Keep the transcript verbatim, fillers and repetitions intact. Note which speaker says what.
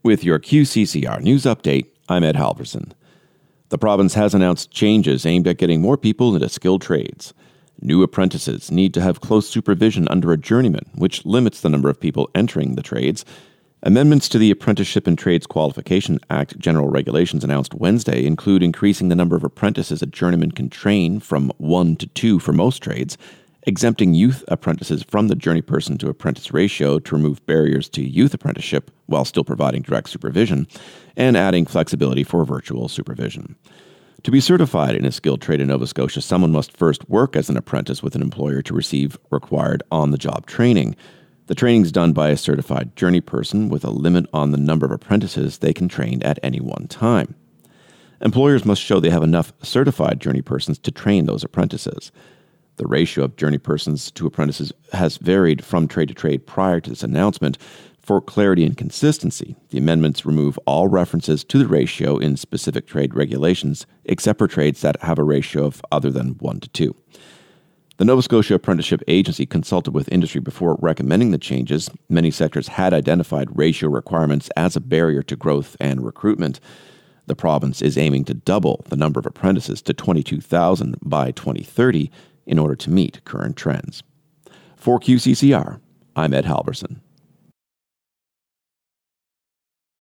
Speaker 1: With your Q C C R News Update, I'm Ed Halverson. The province has announced changes aimed at getting more people into skilled trades. New apprentices need to have close supervision under a journeyman, which limits the number of people entering the trades. Amendments to the Apprenticeship and Trades Qualification Act general regulations announced Wednesday include increasing the number of apprentices a journeyman can train from one to two for most trades, exempting youth apprentices from the journeyperson to apprentice ratio to remove barriers to youth apprenticeship while still providing direct supervision, and adding flexibility for virtual supervision. To be certified in a skilled trade in Nova Scotia, someone must first work as an apprentice with an employer to receive required on-the-job training. The training is done by a certified journeyperson with a limit on the number of apprentices they can train at any one time. Employers must show they have enough certified journeypersons to train those apprentices. The ratio of journeypersons to apprentices has varied from trade to trade prior to this announcement. For clarity and consistency, the amendments remove all references to the ratio in specific trade regulations, except for trades that have a ratio of other than one to two. The Nova Scotia Apprenticeship Agency consulted with industry before recommending the changes. Many sectors had identified ratio requirements as a barrier to growth and recruitment. The province is aiming to double the number of apprentices to twenty-two thousand by twenty thirty in order to meet current trends. For Q C C R, I'm Ed Halverson.